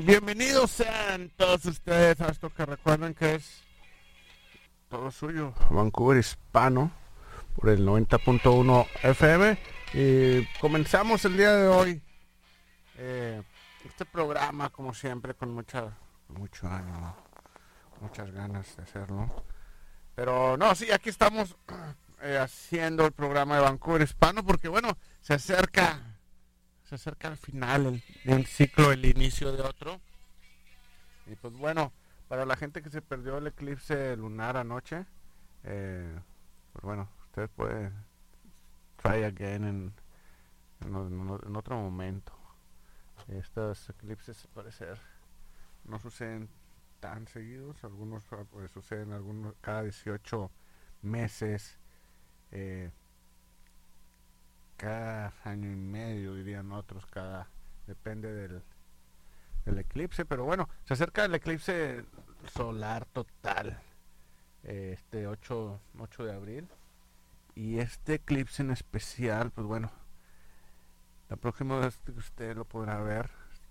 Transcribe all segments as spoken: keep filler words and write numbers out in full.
Bienvenidos sean todos ustedes a esto que recuerden que es todo suyo, Vancouver Hispano, por el noventa punto uno F M. Y comenzamos el día de hoy eh, este programa, como siempre, con mucha, mucho ánimo, muchas ganas de hacerlo. Pero no, sí, aquí estamos eh, haciendo el programa de Vancouver Hispano porque, bueno, se acerca... se acerca al final el, el ciclo, el inicio de otro. Y pues bueno, para la gente que se perdió el eclipse lunar anoche, eh, pues bueno, ustedes pueden try again en, en, en, en otro momento. Estos eclipses parecer no suceden tan seguidos, algunos pues, suceden algunos cada dieciocho meses, eh, cada año y medio, dirían otros, cada depende del, del eclipse, pero bueno, se acerca el eclipse solar total, eh, este ocho de abril, y este eclipse en especial, pues bueno, la próxima vez que usted lo podrá ver,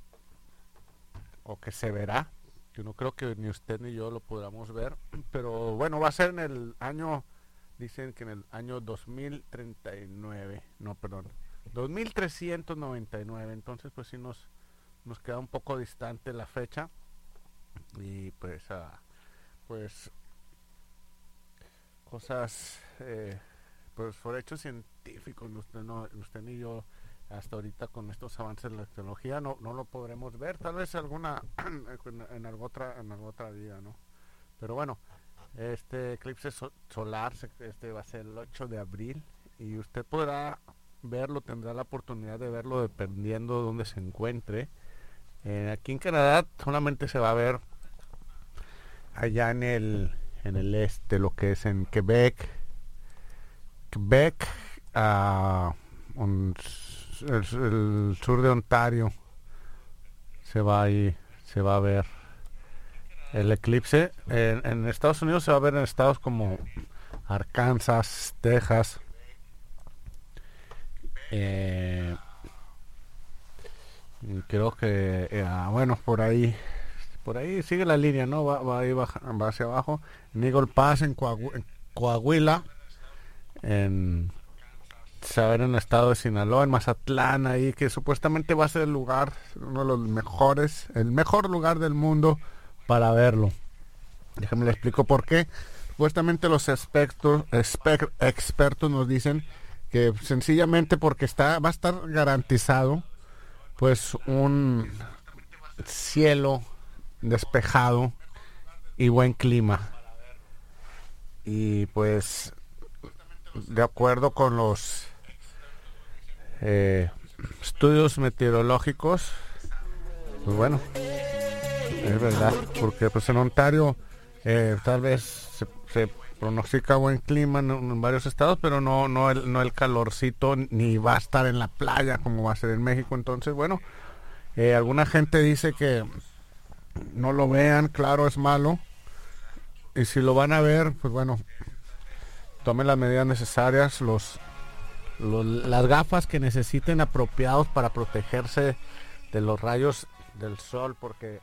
o que se verá, yo no creo que ni usted ni yo lo podamos ver, pero bueno, va a ser en el año... Dicen que en el año dos mil treinta y nueve, no, perdón, dos mil trescientos noventa y nueve, entonces pues sí nos, nos queda un poco distante la fecha. Y pues, uh, pues, cosas, eh, pues por hechos científicos, usted, no, usted ni yo, hasta ahorita con estos avances de la tecnología, no, no lo podremos ver, tal vez alguna, en, en alguna otra, en alguna otra vida, ¿no? Pero bueno. Este eclipse so- solar este va a ser el ocho de abril y usted podrá verlo, tendrá la oportunidad de verlo dependiendo de dónde se encuentre. Eh, aquí en Canadá solamente se va a ver allá en el en el este, lo que es en Quebec, Quebec, uh, un, el, el sur de Ontario se va ahí, se va a ver el eclipse. En, en Estados Unidos se va a ver en estados como Arkansas, Texas, eh, creo que eh, bueno, por ahí por ahí sigue la línea, no va, va, ahí baja, va hacia abajo, en Eagle Pass, en, Coahu- en Coahuila, en se va a ver en el estado de Sinaloa, en Mazatlán, ahí que supuestamente va a ser el lugar, uno de los mejores, el mejor lugar del mundo para verlo. Déjame le explico por qué. Supuestamente los expertos, exper, expertos nos dicen que sencillamente porque está va a estar garantizado pues un cielo despejado y buen clima. Y pues de acuerdo con los eh, estudios meteorológicos, pues bueno, es verdad, porque pues en Ontario Eh, tal vez se, se pronostica buen clima en, en varios estados, pero no no el, no el calorcito, ni va a estar en la playa como va a ser en México. Entonces, bueno, eh, alguna gente dice que no lo vean, claro, es malo. Y si lo van a ver, pues bueno, tomen las medidas necesarias, los, los las gafas que necesiten apropiados para protegerse de los rayos del sol, porque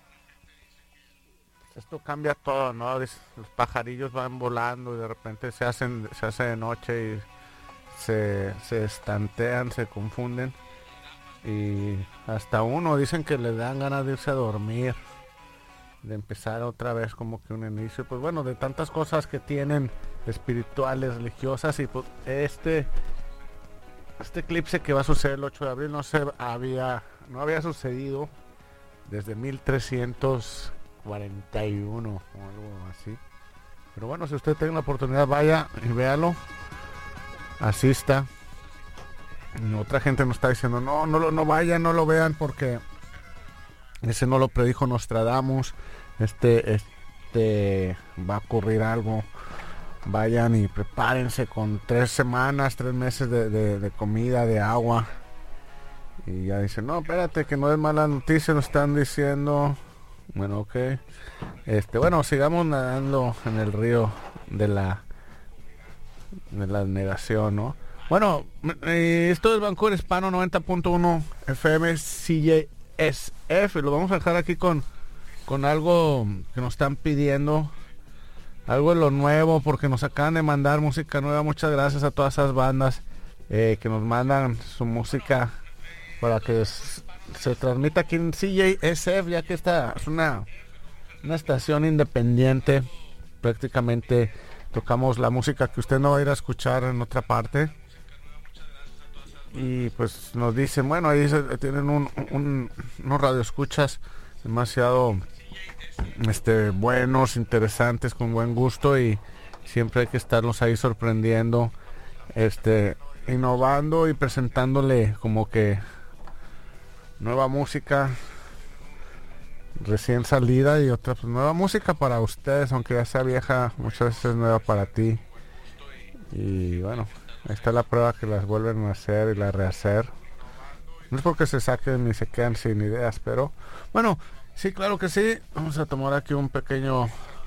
esto cambia todo, ¿no? Los pajarillos van volando y de repente se hacen se hace de noche y se, se estantean, se confunden. Y hasta uno dicen que le dan ganas de irse a dormir, de empezar otra vez como que un inicio. Pues bueno, de tantas cosas que tienen espirituales, religiosas. Y pues este, este eclipse que va a suceder el ocho de abril no se había, no había sucedido desde mil trescientos cuarenta y uno o algo así. Pero bueno, si usted tiene la oportunidad, vaya y véalo, asista. Y otra gente nos está diciendo no, no, no vayan, no lo vean porque ese no lo predijo Nostradamus, este, este va a ocurrir algo. Vayan y prepárense con tres semanas, tres meses de, de, de comida, de agua. Y ya dicen, no, espérate, que no es mala noticia, nos están diciendo. Bueno, ok. Este, bueno, sigamos nadando en el río de la de la negación, ¿no? Bueno, eh, esto es Vancouver Hispano noventa punto uno F M. Si, S F. Lo vamos a dejar aquí con, con algo que nos están pidiendo. Algo de lo nuevo, porque nos acaban de mandar música nueva. Muchas gracias a todas esas bandas eh, que nos mandan su música para que s- se transmita aquí en C J S F, ya que esta es una, una estación independiente. Prácticamente tocamos la música que usted no va a ir a escuchar en otra parte. Y pues nos dicen, bueno, ahí se- tienen un, un- unos radioescuchas demasiado este buenos, interesantes, con buen gusto, y siempre hay que estarlos ahí sorprendiendo, este innovando y presentándole como que nueva música recién salida, y otra pues, nueva música para ustedes, aunque ya sea vieja, muchas veces es nueva para ti. Y bueno, ahí está la prueba que las vuelven a hacer y la rehacer. No es porque se saquen ni se quedan sin ideas, pero bueno, sí, claro que sí. Vamos a tomar aquí un pequeño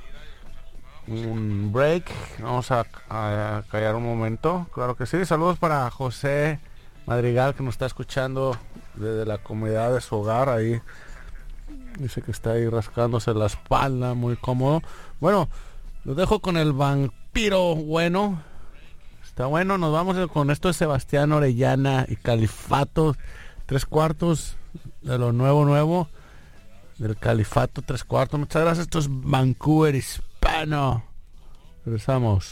un break. Vamos a, a callar un momento. Claro que sí. Saludos para José Madrigal, que nos está escuchando desde la comodidad de su hogar. Ahí dice que está ahí rascándose la espalda, muy cómodo. Bueno, los dejo con el vampiro bueno. Está bueno, nos vamos con esto de Sebastián Orellana y Califato, tres cuartos de lo nuevo nuevo del Califato, tres cuartos. Muchas gracias, esto es Vancouver Hispano. Regresamos.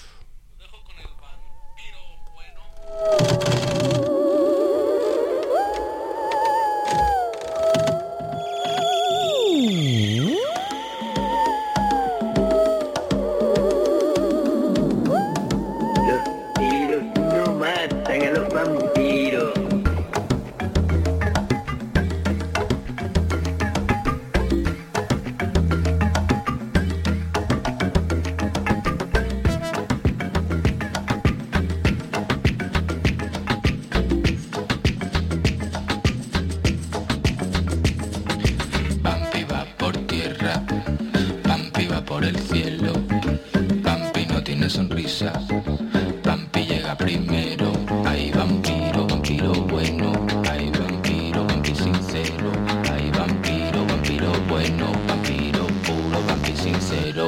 Los tiros no matan a los vampiros. Vampi va por tierra, Vampi va por el cielo, Vampi no tiene sonrisa, Vampi llega primero. Hay vampiro, vampiro bueno, hay vampiro, vampi sincero, hay vampiro, vampiro bueno, vampiro puro, vampi sincero.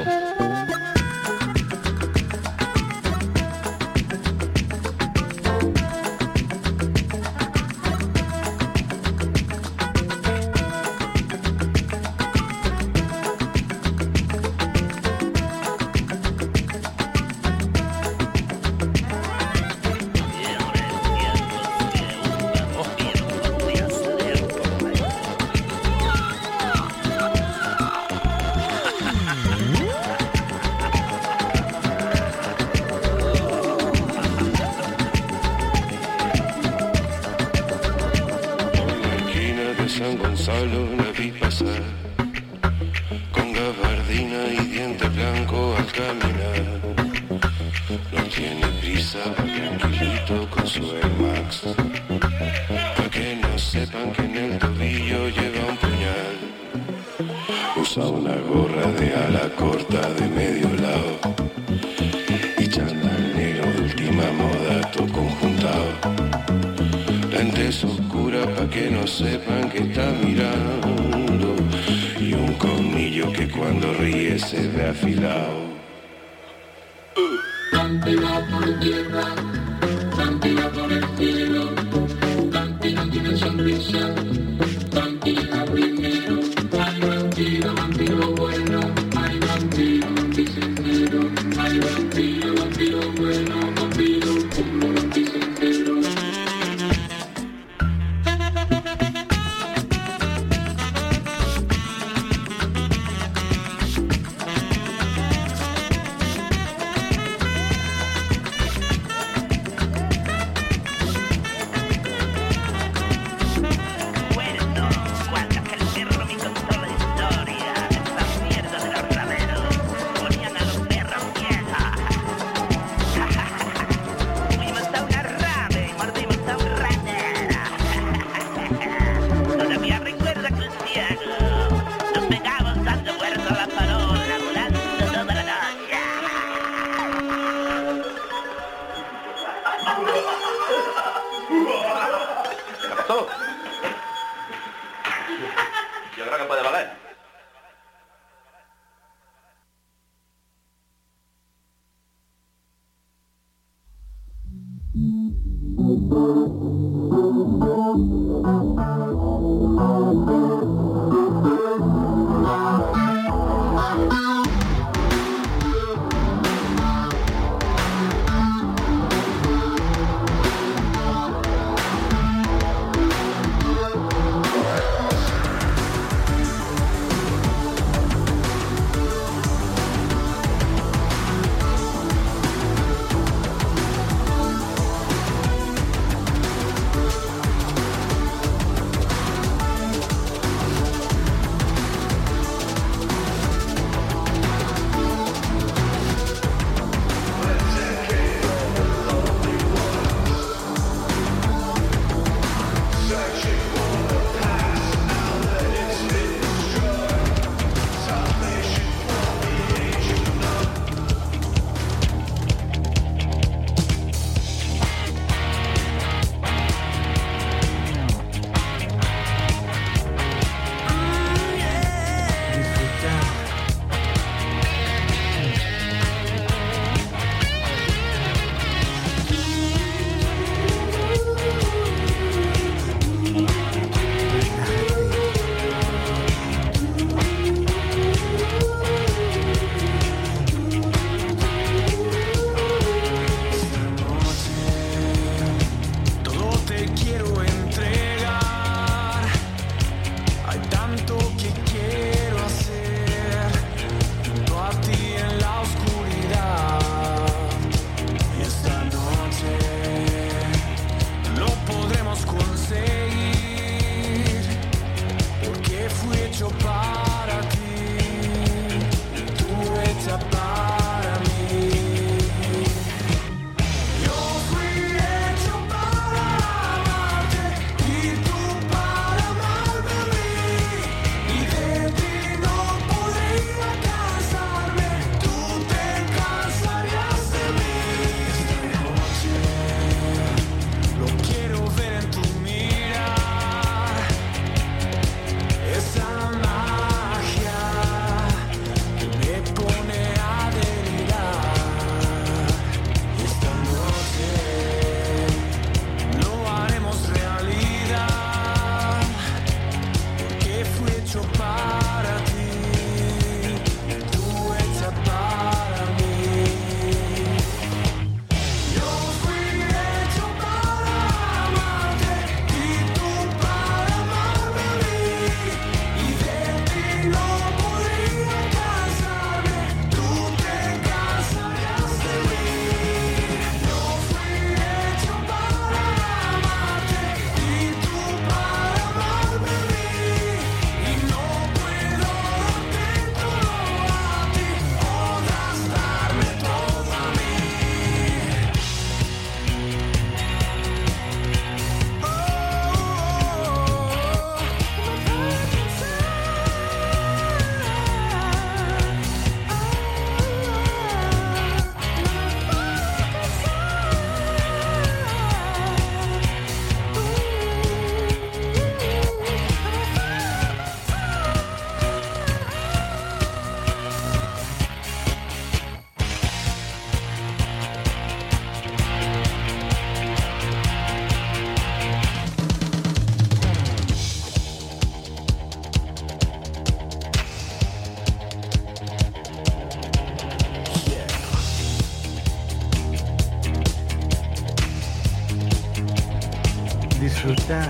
Esquina de San Gonzalo la vi pasar, con gabardina y diente blanco al caminar. No tiene prisa, va tranquilito con su Air Max, pa' que no sepan que en el tobillo lleva un puñal. Usa una gorra de ala corta de medio lado y chándal negro de última moda, todo conjuntado. Lentes oscuras pa' que no sepan que está mirando, y un colmillo que cuando ríe se ve afilado. Vampi va por tierra, Vampi va por el cielo, Vampi no tiene sonrisa, Vampi llega primero. Hay vampiro, vampiro bueno, hay vampiro, vampi sincero, hay vampiro, vampiro bueno, vampiro puro, vampi sincero. Yo creo que puede valer. Disfrutar.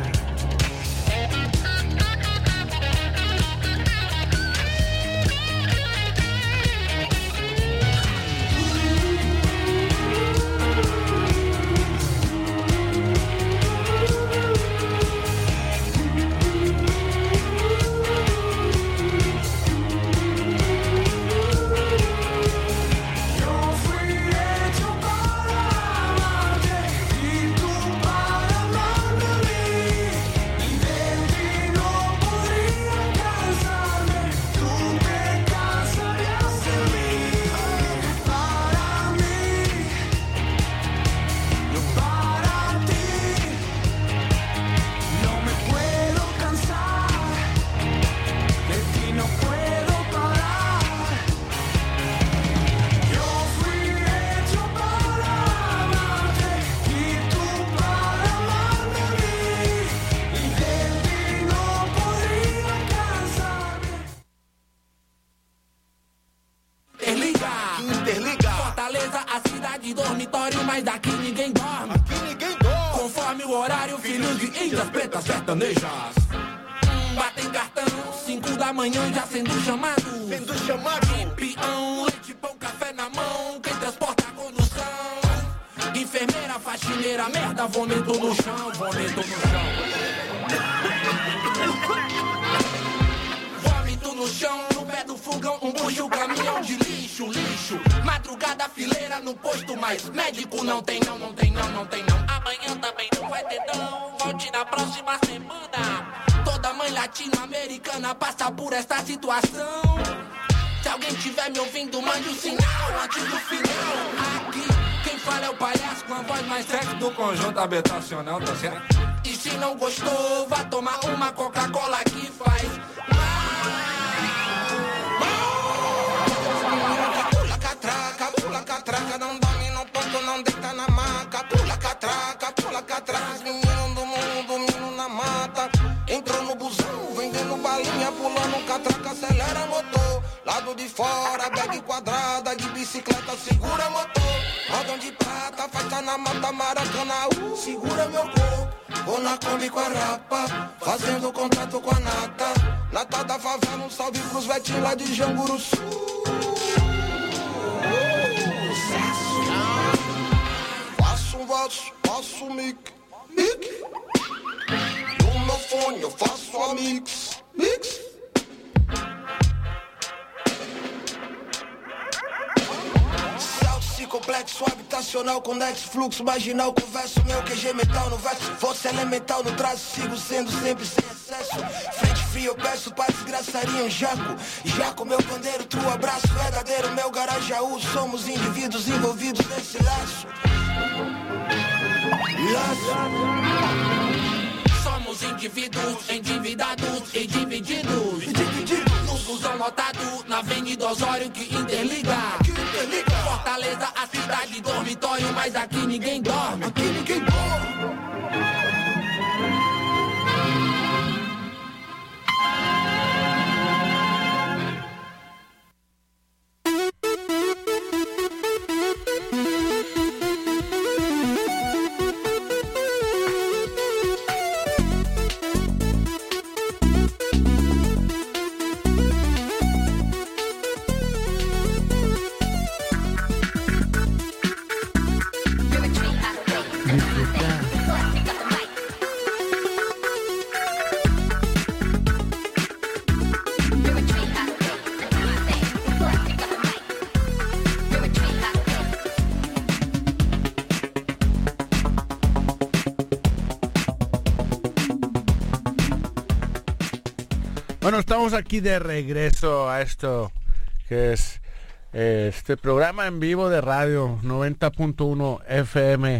Para amarte y tú para amarme a mí. de dormitório, mas daqui ninguém dorme. Aqui ninguém dorme. Conforme o horário, filhos de índias pretas sertanejas. Batem cartão, cinco da manhã já sendo chamado. Sendo chamado. Peão, leite, pão, café na mão. Quem transporta a condução? Enfermeira, faxineira, merda, vômito no chão. Vômito no chão. Vômito no chão, no pé do fogão, um bucho, caminhão de lixo, lixo. Madrugada, fileira no posto, mas médico não tem não, não tem não, não tem não. Amanhã também não vai ter não. Volte na próxima semana. Toda mãe latino-americana passa por esta situação. Se alguém tiver me ouvindo, mande um sinal antes do final. Aqui, quem fala é o palhaço com a voz mais sexy do conjunto habitacional, tá certo? E se não gostou, vá tomar uma Coca-Cola que faz mal. Pula catraca, pula catraca, não dorme no ponto, não deita na maca. Pula catraca, pula catraca, menino do mundo, menino na mata. Entrou no busão, vendendo balinha, pulando catraca, acelera motor. Lado de fora, bag quadrada, de bicicleta, segura motor. Rodão de prata, faixa na mata, Maracanã, uh, segura meu corpo. Vou na Kombi com a rapa, fazendo contato com a nata. Nata da favela, um salve pros vetinhos lá de Janguru Sul. Sucesso. Faço um verso, faço um mic, mic. No meu fone eu faço a mix, mix. Complexo habitacional, conexo, fluxo marginal. Converso meu Q G metal no verso. Força elemental no traço, sigo sendo sempre sem excesso. Frente fria eu peço pra desgraçaria um jaco. Jaco meu pandeiro, tu abraço verdadeiro. Meu garajaú, somos indivíduos envolvidos nesse laço. Laço. Somos indivíduos endividados e divididos. No busão lotado, na Avenida Osório que interliga. Fortaleza, a cidade dormitório, mas aqui ninguém dorme. Aqui ninguém dorme. Bueno, estamos aquí de regreso a esto que es eh, este programa en vivo de radio noventa punto uno F M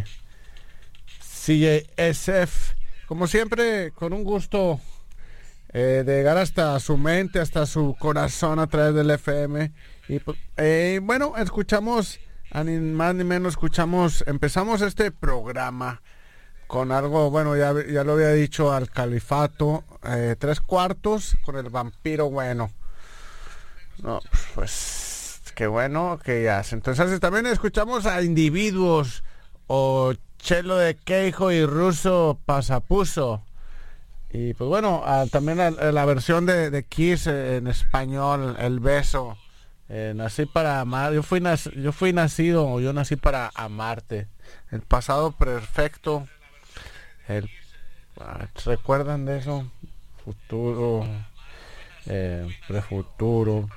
C J S F. Como siempre, con un gusto eh, de llegar hasta su mente, hasta su corazón a través del F M. Y eh, bueno, escuchamos, ni más ni menos, escuchamos, empezamos este programa con algo, bueno, ya, ya lo había dicho, al Califato, eh, tres cuartos, con el Vampiro Bueno. No, pues, qué bueno que ya. Entonces también escuchamos a Individuos, o Chelo de Queijo y Ruso Pasapuso. Y pues bueno, a, también a, a la versión de, de Kiss en español, El Beso. Eh, nací para amar, yo fui, nac, yo fui nacido, o yo nací para amarte. El pasado perfecto. El, ¿recuerdan de eso? Futuro, eh, prefuturo.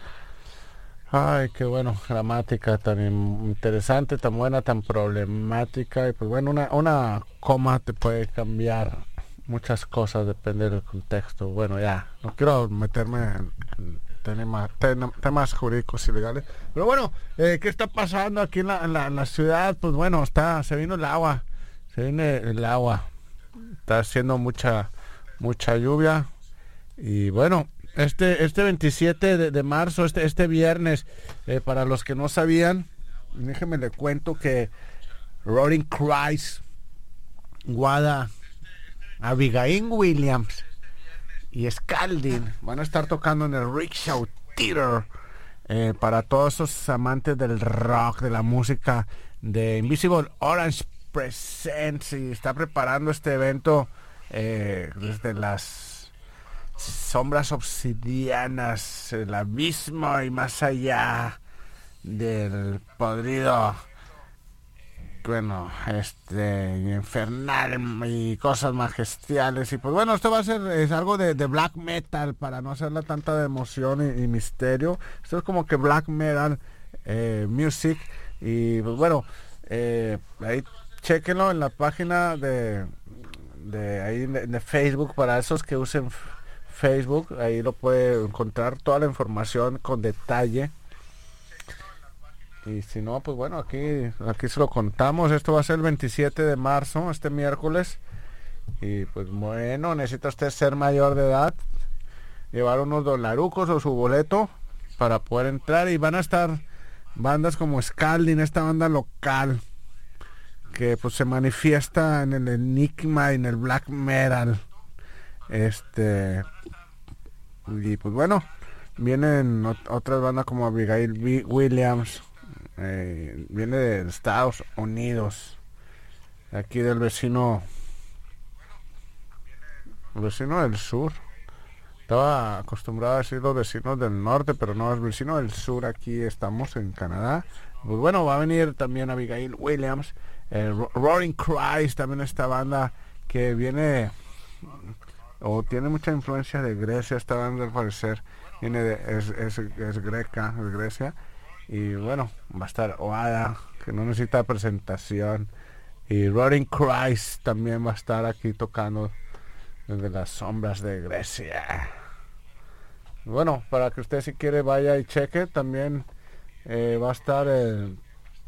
Ay, qué bueno, gramática tan interesante, tan buena, tan problemática. Y pues bueno, una, una coma te puede cambiar muchas cosas, depende del contexto. Bueno, ya, no quiero meterme en, en temas, ten, temas jurídicos y legales. Pero bueno, eh, ¿qué está pasando aquí en la, en la, en la ciudad? Pues bueno, está, se vino el agua. Se viene el agua, está haciendo mucha mucha lluvia. Y bueno, este este veintisiete de, de marzo, este este viernes, eh, para los que no sabían, déjenme le cuento que Roaring Christ, Guada, Abigail Williams y Scalding van a estar tocando en el Rickshaw Theater. Eh, para todos esos amantes del rock, de la música de Invisible Orange Presents y está preparando este evento eh, desde las sombras obsidianas, el abismo y más allá del podrido, bueno, este, infernal y cosas majestiales. Y pues bueno, esto va a ser es algo de, de black metal para no hacerle tanta de emoción y, y misterio. Esto es como que black metal eh, music. Y pues bueno, eh, ahí chequenlo en la página de, de ahí de, de Facebook para esos que usen Facebook. Ahí lo puede encontrar toda la información con detalle. Y si no, pues bueno, aquí aquí se lo contamos. Esto va a ser el veintisiete de marzo, este miércoles. Y pues bueno, necesita usted ser mayor de edad, llevar unos dolarucos o su boleto para poder entrar. Y van a estar bandas como Scalding, esta banda local, que pues se manifiesta en el enigma y en el black metal. Este... Y pues bueno, vienen ot- otras bandas como Abigail B- Williams. Eh, viene de Estados Unidos, aquí del vecino vecino del sur. Estaba acostumbrado a decir los vecinos del norte, pero no, es vecino del sur. Aquí estamos en Canadá. Pues bueno, va a venir también Abigail Williams, eh, Roaring Cries, también esta banda que viene o tiene mucha influencia de Grecia. Esta banda al parecer viene de, es, es, es greca, es Grecia. Y bueno, va a estar Oada, que no necesita presentación. Y Roaring Cries también va a estar aquí tocando desde las sombras de Grecia. Bueno, para que usted si quiere vaya y cheque, también eh, va a estar el,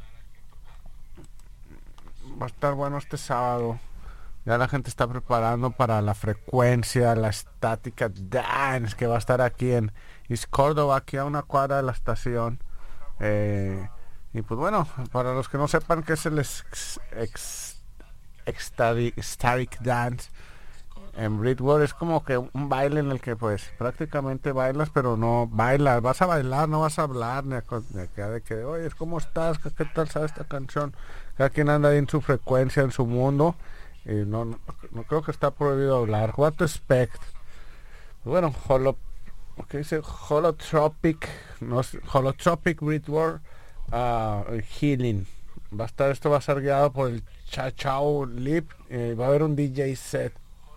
va a estar bueno este sábado. Ya la gente está preparando para la frecuencia, la estática dance, que va a estar aquí en East Córdoba, aquí a una cuadra de la estación. Eh, y pues bueno, para los que no sepan qué es el ex, ex, ecstatic, ecstatic dance en Bridgewater, es como que un baile en el que pues prácticamente bailas, pero no bailas, vas a bailar, no vas a hablar ni a, ni a de que, oye, ¿cómo estás? ¿Qué tal sabes esta canción? Cada quien anda ahí en su frecuencia, en su mundo, y no, no, no creo que está prohibido hablar. What to expect? Bueno, holo que dice Holotropic, no, Holotropic Ritual uh, Healing. Va a estar, esto va a ser guiado por el Cha Chao Lip. Eh, va a haber un D J set.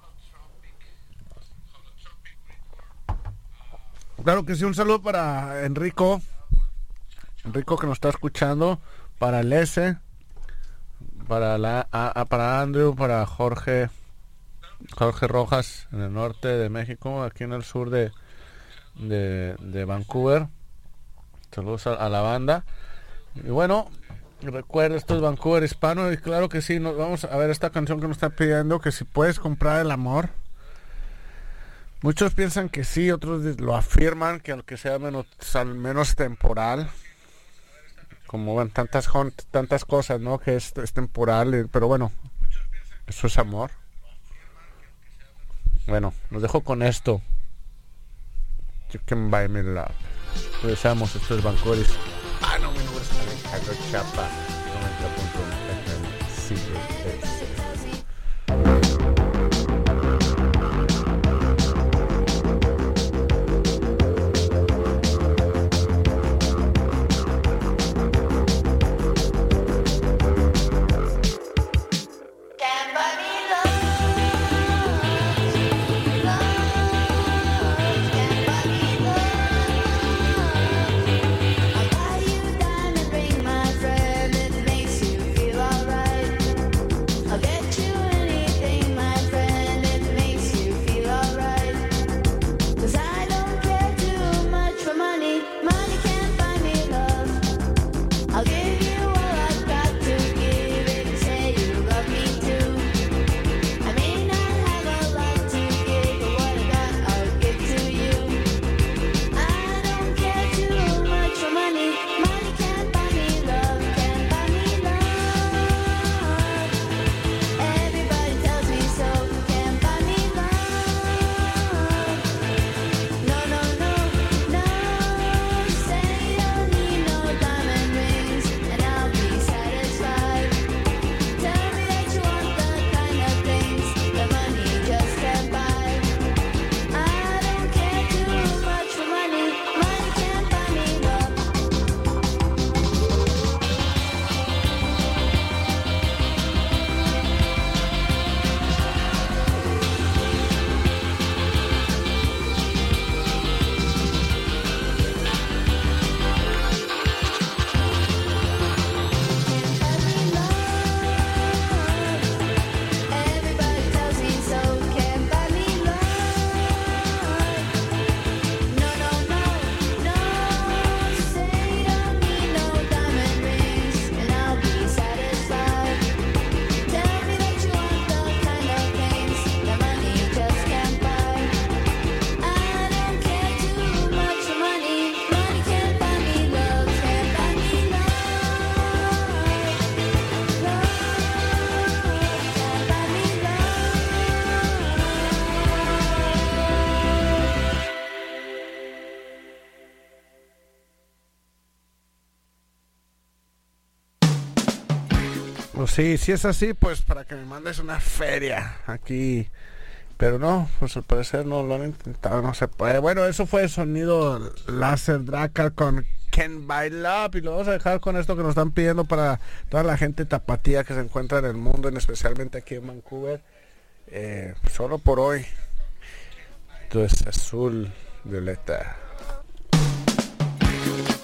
Claro que sí, un saludo para Enrico. Enrico que nos está escuchando. Para el S. Para la a, a, para Andrew, para Jorge. Jorge Rojas en el norte de México, aquí en el sur de De, de Vancouver. Saludos a, a la banda. Y bueno, recuerda, esto es Vancouver Hispano. Y claro que sí, nos vamos a ver esta canción que nos están pidiendo, que si puedes comprar el amor. Muchos piensan que sí, otros lo afirman, que aunque sea menos, al menos temporal, como en tantas tantas cosas, ¿no? Que es, es temporal, pero bueno, eso es amor. Bueno, los dejo con esto. You can buy me love. Regresamos, esto es Vancouver. Ah, no, mi nombre es Alejandro Chapa. noventa punto uno F M. I'll get Pues sí, si es así, pues para que me mandes una feria aquí. Pero no, pues al parecer no lo han intentado, no se puede. Bueno, eso fue el sonido láser Dracar con Can't Buy Love. Y lo vamos a dejar con esto que nos están pidiendo para toda la gente tapatía que se encuentra en el mundo, en especialmente aquí en Vancouver. Eh, solo por hoy. Entonces, azul, violeta.